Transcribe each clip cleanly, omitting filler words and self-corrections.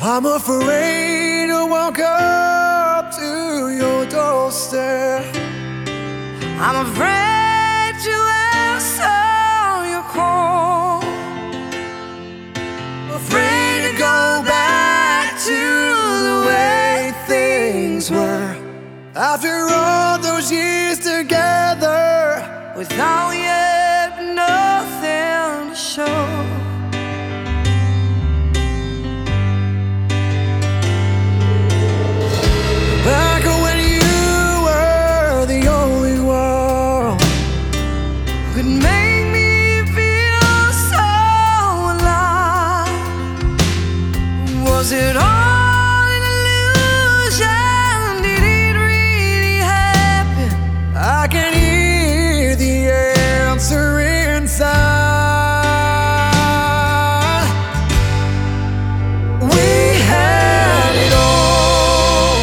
I'm afraid to walk up to your doorstep. I'm afraid to answer your call. Afraid to go back to the way things were. After all those years together, Without yet nothing to show. back when you were the only one Who could make me feel so alive. Was it all an illusion? Did it really happen? I can hear the answer inside. We had it all.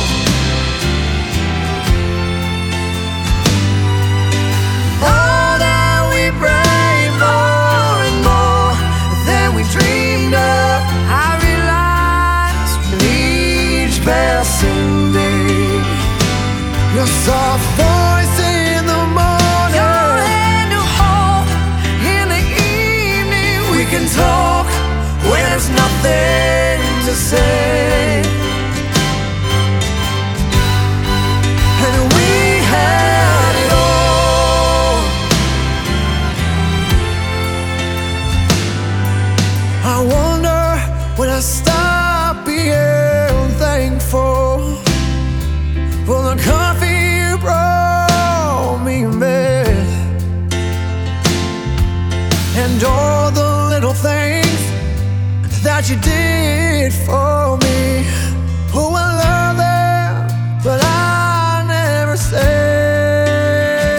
All that we prayed for and more than we dreamed of. I realized With each passing day, your soft voice in the morning, your hand to hold in the evening. we can talk when there's nothing to say. And we had it all. I wonder when I stop being thankful for the coffee you brought me in bed, and all the little things that you did for me. Oh, I love them, but I never said.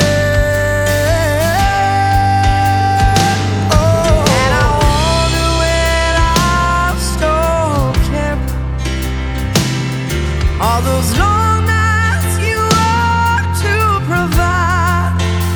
Oh, And I wonder when I'll stop caring. All those long nights you worked to provide.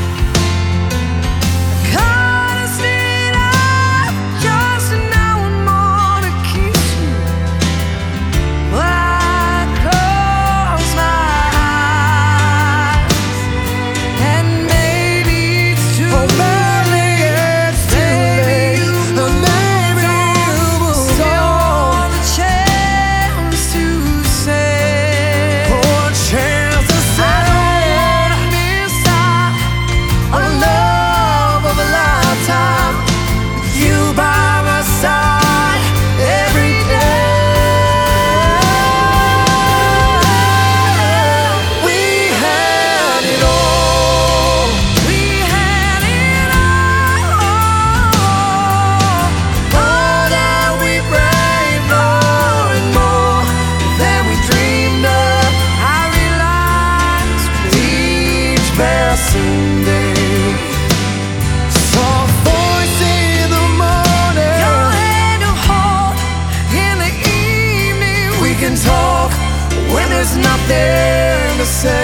Could've stayed up just an hour more to kiss you. But I close my eyes, and maybe it's too oh, maybe it's too late. Maybe you will still go. want the chance to say. Oh, a chance to I don't say wanna miss out a love of a lifetime with you by my side every day. We had it all. We had it all. All that we prayed for and more than we dreamed of. I realized With each passing day, soft voice in the morning, your hand to hold in the evening. we can talk when there's nothing to say.